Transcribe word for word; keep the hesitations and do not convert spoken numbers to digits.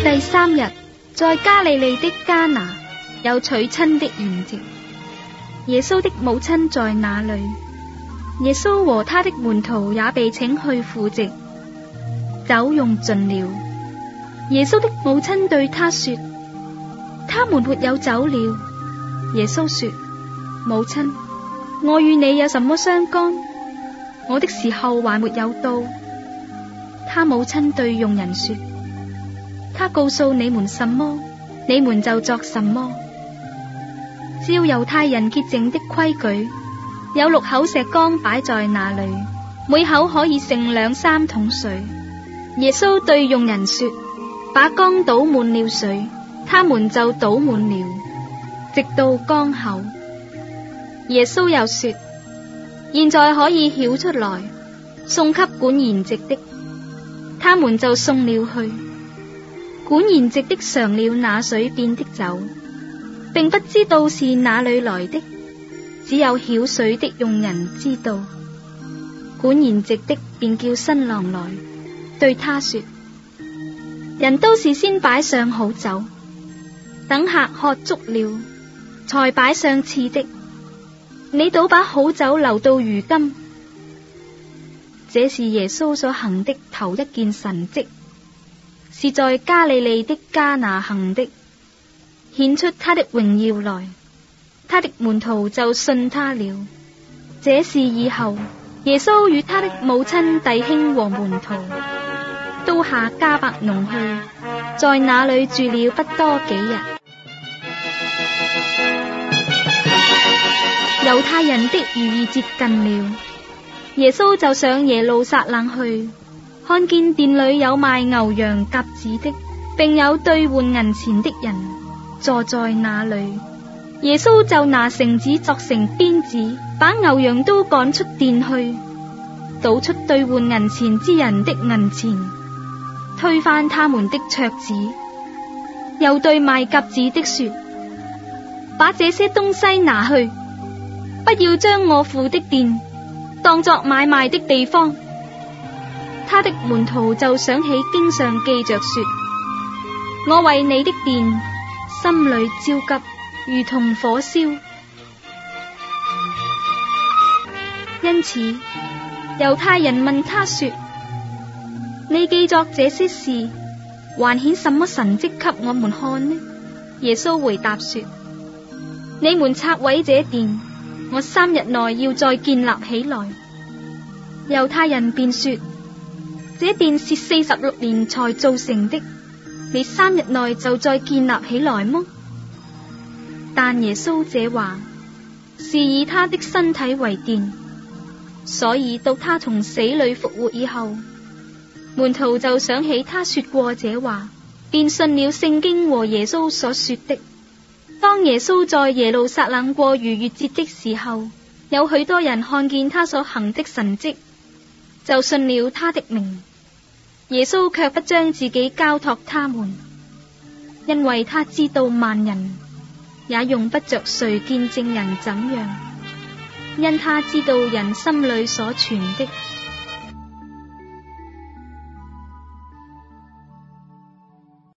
第三日，在加利利的迦拿有娶親的筵席，耶穌的母親在那裏，耶穌和他的門徒也被請去赴席。酒用盡了，耶穌的母親對他說：他們沒有酒了。耶穌說：母親，我與你有什麼相干？我的時候還沒有到。他母親對用人說：他告訴你們什麼，你們就作什麼。照猶太人潔淨的規矩，有六口石缸擺在那裏，每口可以盛兩三桶水。耶穌對用人說：把缸倒滿了水，他們就倒滿了，直到缸口。耶穌又說：現在可以舀出來，送給管筵席的。他們就送了去。管筵席的嘗了那水變的酒，並不知道是哪裏來的，只有舀水的用人知道。管筵席的便叫新郎來，對他說：人都是先擺上好酒，等客喝足了，才擺上次的。你倒把好酒留到如今。這是耶穌所行的頭一件神蹟，是在加利利的迦拿行的，顯出他的榮耀來。他的門徒就信他了。這事以後，耶穌與他的母親、弟兄和門徒都下迦百農去，在那裏住了不多幾日。猶太人的逾越節近了，耶穌就上耶路撒冷去，看見店裏有賣牛羊鴿子的，並有兌換銀錢的人坐在那裏。耶穌就拿繩子作成鞭子，把牛羊都趕出店去，倒出兌換銀錢之人的銀錢，推翻他們的桌子，又對賣鴿子的說：把這些東西拿去，不要將我父的殿當作買賣的地方。他的門徒就想起經上記着說：我為你的殿心裏焦急，如同火燒。因此猶太人問他說：你記作這些事，還顯什麼神蹟給我們看呢？耶穌回答說：你們拆毀這殿，我三日內要再建立起來。猶太人便說：這殿是四十六年才造成的，你三日內就再建立起來麼？但耶穌這話是以他的身體為殿，所以到他從死裏復活以後，門徒就想起他說過這話，便信了聖經和耶穌所說的。當耶穌在耶路撒冷過逾越節的時候，有許多人看見他所行的神蹟，就信了他的名。耶穌卻不將自己交託他們，因為他知道萬人也用不着誰見證人怎樣，因他知道人心裏所存的。